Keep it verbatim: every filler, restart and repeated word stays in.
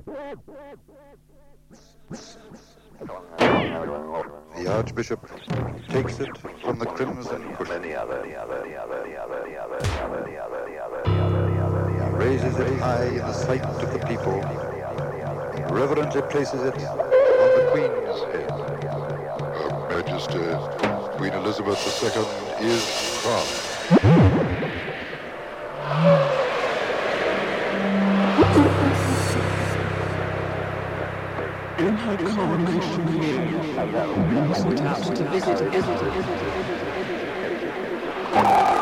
The Archbishop takes it from the crimson cushion. He raises it high in the sight of the people, reverently places it on the Queen's head. Her Majesty, Queen Elizabeth the Second, is crowned. In her coronation year, we set out to visit Italy.